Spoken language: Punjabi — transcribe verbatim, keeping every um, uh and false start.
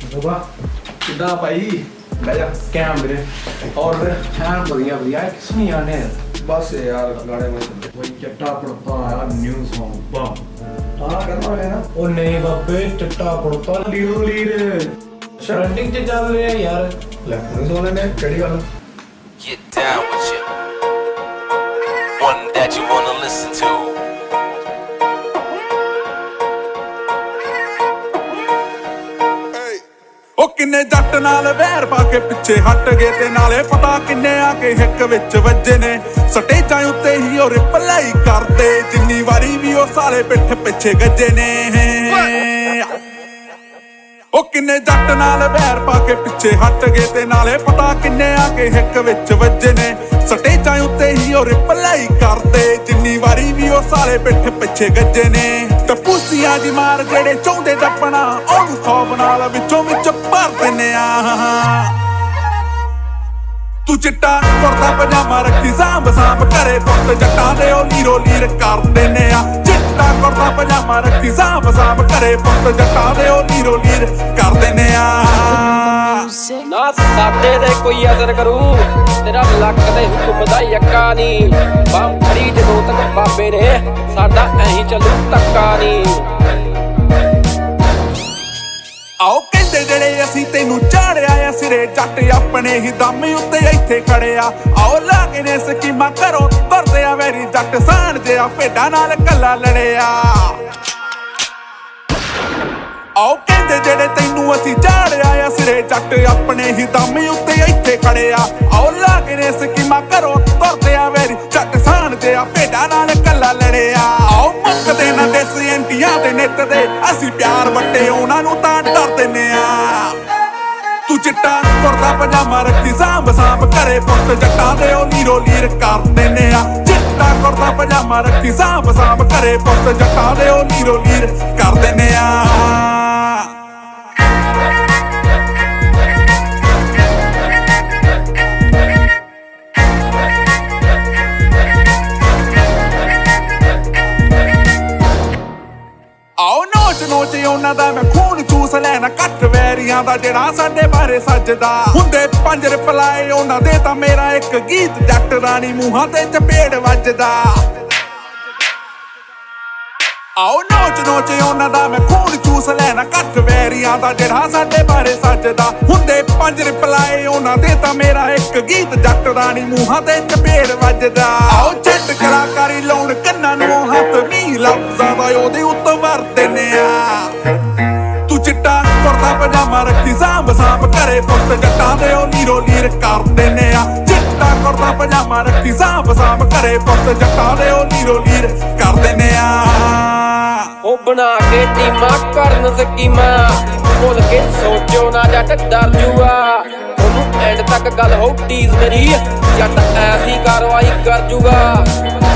ਕਿੱਦਾਂ ਭਾਈ ਬਹਿ ਜਾ ਕੈਮ ਵੀਰੇ ਔਰ ਫਿਰ ਹਾਂ ਵਧੀਆ ਵਧੀਆ ਕਿਸ ਨੂੰ ਆਨੇ ਬਸ ਯਾਰ ਗਾਣੇ ਵਿੱਚ ਕੋਈ ਚੱਟਾ ਪੜਤਾ ਆਇਆ ਨਿਊ Song ਬਮ ਹਾਂ ਕਰਨਾ ਹੈ ਨਾ ਉਹ ਨਹੀਂ ਬਾਬੇ ਚੱਟਾ ਪੜਤਾ ਲੀਰੋ ਲੀਰ ਟ੍ਰੈਂਡਿੰਗ ਚ ਚੱਲ ਰਿਹਾ ਯਾਰ ਲੈ ਹੁਣ ਸੋਨੇ ਨੇ ਕਿਹੜੀ ਗੱਲ Get down with you. One that you wanna listen to. ਉਹ ਕਿੰਨੇ ਜੱਟ ਨਾਲ ਵੈਰ ਪਾ ਕੇ ਪਿੱਛੇ ਹਟ ਗਏ ਤੇ ਨਾਲੇ ਪਤਾ ਕਿੰਨੇ ਆ ਕੇ ਹਿੱਕ ਵਿੱਚ ਵੱਜੇ ਨੇ ਸਟੇਜਾਂ ਉੱਤੇ ਹੀ ਉਹ ਰਿਪਲਾਈ ਕਰਦੇ ਜਿੰਨੀ ਵਾਰੀ ਵੀ ਉਹ ਸਾਲੇ ਪਿੱਠ ਪਿੱਛੇ ਗੱਜੇ ਨੇ ਉਹ ਕਿੰਨੇ ਜੱਟ ਨਾਲ ਵੈਰ ਪਾ ਕੇ ਪਿੱਛੇ ਹਟ ਗਏ ਤੇ ਨਾਲੇ ਪਤਾ ਕਿੰਨੇ ਆ ਕੇ ਹਿੱਕ ਵਿੱਚ ਵੱਜੇ ਨੇ ਸਟੇਜਾਂ ਉੱਤੇ ਹੀ ਉਹ ਰਿਪਲਾਈ ਕਰਦੇ ਜਿੰਨੀ ਵਾਰੀ ਵੀ ਉਹ ਸਾਲੇ ਪਿੱਠ ਪਿੱਛੇ ਗੱਜੇ ਨੇ ਤੇ ਪੂਸੀਆਂ ਦੀ ਮਾਰ ਜਿਹੜੇ ਚਾਹੁੰਦੇ ਦੱਪਣਾ ਉਹਨੂੰ ਖੌਫ ਨਾਲ ਵਿੱਚੋਂ ਵਿੱਚ ਭਰ ਦਿੰਨੇ ਆ ਤੂੰ ਚਿੱਟਾ ਕੁੜਤਾ ਪਜਾਮਾ ਰੱਖੀ ਸਾਂਭ ਸਾਂਭ ਘਰੇ ਪੁੱਤ ਜੱਟਾਂ ਦੇ ਉਹ ਲੀਰੋ ਲੀਰ ਕਰ ਦਿੰਨੇ ਆ ਚਿੱਟਾ ਕੁੜਤਾ ਪਜਾਮਾ ਰੱਖੀ ਸਾਂਭ ਸਾਂਭ ਘਰੇ ਪੁੱਤ ਜੱਟਾਂ ਦੇ ਉਹ ਲੀਰੋ ਲੀਰ ਕਰ ਦਿੰਨੇ ਆ ਨਾ ਸਾਡੇ ਤੇ ਕੋਈ ਅਸਰ ਕਰੂ ਤੇਰਾ ਲੱਕ ਦੇ ਹੁਕਮ ਦਾ ਯੱਕਾ ਨੀ ਬੰਮ ਖੜੀ ਜਦੋਂ ਤੱਕ ਬਾਬੇ ਨੇ ਸਾਡਾ ਐਂ ਚੱਲੂ ਧੱਕਾ ਨੀ ਆਓ ਕਹਿੰਦੇ ਜਿਹੜੇ ਅਸੀਂ ਤੈਨੂੰ ਚਾੜਿਆ ਆ ਸਿਰੇ ਜੱਟ ਆਪਣੇ ਹੀ ਦਮ ਉੱਤੇ ਇੱਥੇ ਖੜਿਆ ਆਓ ਲਾ ਕੇ ਨੇ ਸਕੀਮਾਂ ਕਰੋ ਤੁਰਦੇ ਆ ਵੈਰੀ ਜੱਟ ਸਾਣ ਜਿਆ ਭੇਡਾਂ ਨਾਲ ਕੱਲਾ ਲੜਿਆ ਆਓ ਕਹਿੰਦੇ ਜਿਹੜੇ ਤੈਨੂੰ ਅਸੀਂ ਚਾੜਿਆ ਆ ਸਿਰੇ ਜੱਟ ਆਪਣੇ ਹੀ ਦਮ ਉੱਤੇ ਇੱਥੇ ਖੜਿਆ ਆਓ ਲਾ ਕੇ ਨੇ ਸਕੀਮਾਂ ਕਰੋ ਤੁਰਦੇ ਆ ਵੈਰੀ ਜੱਟ ਸਾਣ ਜਿਆ ਭੇਡਾਂ ਨਾਲ ਕੱਲਾ ਲੜਿਆ ਆਓ ਮੁੱਕਦੇ ਨਾ ਦੇਸੀ ਐਂਟੀਆਂ ਦੇ ਨਿੱਤ ਦੇ ਅਸੀਂ ਪਿਆਰ ਵੱਟੇ ਉਹਨਾਂ ਨੂੰ ਤਾਂ ਡਰ ਦਿੰਨੇ ਆ ਤੂੰ ਚਿੱਟਾ ਕੁੜਤਾ ਪਜਾਮਾ ਰੱਖੀ ਸਾਂਭ ਸਾਂਭ ਘਰੇ ਪੁੱਤ ਜੱਟਾਂ ਦੇ ਉਹ ਲੀਰੋ ਲੀਰ ਕਰ ਦਿੰਨੇ ਆ ਚਿੱਟਾ ਕੁੜਤਾ ਪਜਾਮਾ ਰੱਖੀ ਸਾਂਭ ਸਾਂਭ ਘਰੇ ਪੁੱਤ ਜੱਟਾਂ ਦੇ ਉਹ ਲੀਰੋ ਲੀਰ ਕਰ ਦਿੰਨੇ ਆ ਆਓ ਨੋਚ ਨੋਚ ਉਹਨਾਂ ਦਾ ਮੈਂ ਖੂਨ ਚੂਸ ਲੈਣਾ ਕੱਟ ਵੈਰੀਆਂ ਦਾ ਜਿਹੜਾ ਸਾਡੇ ਬਾਰੇ ਸੱਜਦਾ ਹੁੰਦੇ ਪੰਜ ਰਿਪਲਾਈ ਉਹਨਾਂ ਦੇ ਤਾਂ ਮੇਰਾ ਇੱਕ ਗੀਤ ਜੱਟ ਰਾਣੀ ਮੂੰਹਾਂ ਤੇ ਚਪੇੜ ਵੱਜਦਾ ਆਓ ਨੋਚ ਨੋਚ ਉਹਨਾਂ ਦਾ ਮੈਂ ਖੂਨ ਚੂਸ ਲੈਣਾ ਕੱਟ ਵੈਰੀਆਂ ਦਾ ਜਿਹੜਾ ਸਾਡੇ ਬਾਰੇ ਸੱਜਦਾ ਹੁੰਦੇ ਪੰਜ ਰਿਪਲਾਈ ਉਹਨਾਂ ਦੇ ਤਾਂ ਮੇਰਾ ਇੱਕ ਗੀਤ ਜੱਟ ਰਾਣੀ ਮੂੰਹਾਂ ਤੇ ਚਪੇੜ ਵੱਜਦਾ ਆਓ ਛੱਡ ਕਲਾਕਾਰੀ ਲਾਉਣ ਕੰਨਾਂ ਨੂੰ ਹੱਥ ਨਹੀਂ ਲਫ਼ਜ਼ਾਂ ਦਾ ਉਹਦੇ ਉੱਤੇ ਵਰ ਦਿੰਨੇ ਆ ਤੂੰ ਚਿੱਟਾ ਕੁੜਤਾ ਪਜਾਮਾ ਰੱਖੀ ਸਾਂਭ ਸਾਂਭ ਘਰੇ ਪੁੱਤ ਜੱਟਾਂ ਦੇ ਉਹ ਲੀਰੋ ਲੀਰ ਕਰ ਦਿੰਨੇ ਆ ਚਿੱਟਾ ਕੁੜਤਾ ਪਜਾਮਾ ਰੱਖੀ ਸਾਂਭ ਸਾਂਭ ਘਰੇ ਪੁੱਤ ਜੱਟਾਂ ਦੇ ਉਹ ਲੀਰੋ ਲੀਰ ਕਰ ਦਿੰਨੇ ਆ ਉਹ ਬਣਾ ਕੇ ਟੀਮਾਂ ਕਰਨ ਸਕੀਮਾਂ ਭੁੱਲ ਕੇ ਸੋਚੋ ਨਾ ਜੱਟ ਡਰ ਜੂਗਾ ਉਹਨੂੰ ਐਂਡ ਤੱਕ ਗੱਲ ਹੋ ਟੀਜ਼ ਮੇਰੀ ਜੱਟ ਐਸੀ ਕਾਰਵਾਈ ਕਰ ਜੂਗਾ